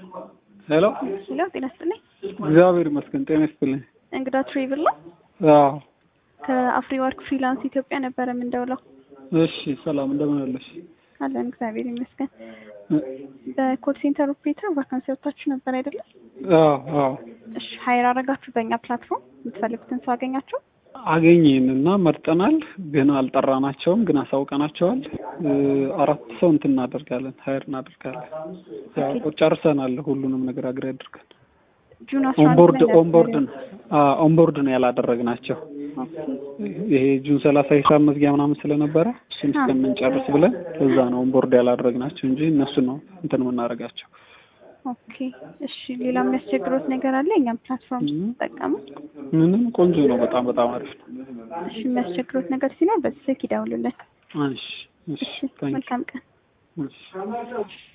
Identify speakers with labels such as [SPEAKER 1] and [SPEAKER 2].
[SPEAKER 1] ሄሎ
[SPEAKER 2] ሄሎ፣ ጤና ይስጥልኝ።
[SPEAKER 1] እግዚአብሔር ይመስገን። ጤና ይስጥልኝ።
[SPEAKER 2] እንግዳ ትሬቭል ነው።
[SPEAKER 1] አዎ
[SPEAKER 2] ከአፍሪ ወርክ ፍሪላንስ ኢትዮጵያ ነበረ የምንደውለው።
[SPEAKER 1] እሺ፣ ሰላም እንደምን አለሽ?
[SPEAKER 2] አለን እግዚአብሔር ይመስገን። በኮል ሴንተር ኦፕሬተር ቫካንሲ ወጣችሁ ነበር አይደለም?
[SPEAKER 1] አዎ አዎ።
[SPEAKER 2] እሺ፣ ሀይር አረጋችሁ በእኛ ፕላትፎርም የምትፈልጉትን ሰው አገኛችሁ?
[SPEAKER 1] አገኘንና መርጠናል፣ ግን አልጠራናቸውም፣ ግን አሳውቀናቸዋል። 4 ሰው እንትን እናደርጋለን፣ ሀይር እናደርጋለን። ያው ጨርሰናል፣ ሁሉንም ነገር አግሬ አድርገን
[SPEAKER 2] ጁን
[SPEAKER 1] ኦንቦርድ ነው ያላደረግናቸው። ይሄ ጁን 30 ሂሳብ መዝጊያ ምናምን ስለነበረ እሱን እስከምንጨርስ ብለን እዛ ነው ኦንቦርድ ያላደረግናቸው እንጂ እነሱ ነው እንትን የምናደርጋቸው።
[SPEAKER 2] ኦኬ እሺ። ሌላ የሚያስቸግሩት ነገር አለ? እኛም ፕላትፎርም ተጠቀሙ።
[SPEAKER 1] ምንም ቆንጆ ነው፣ በጣም በጣም አሪፍ ነው።
[SPEAKER 2] እሺ፣ የሚያስቸግሩት ነገር ሲኖር በስልክ ይደውሉልን።
[SPEAKER 1] እሺ እሺ።
[SPEAKER 2] መልካም ቀን።
[SPEAKER 1] እሺ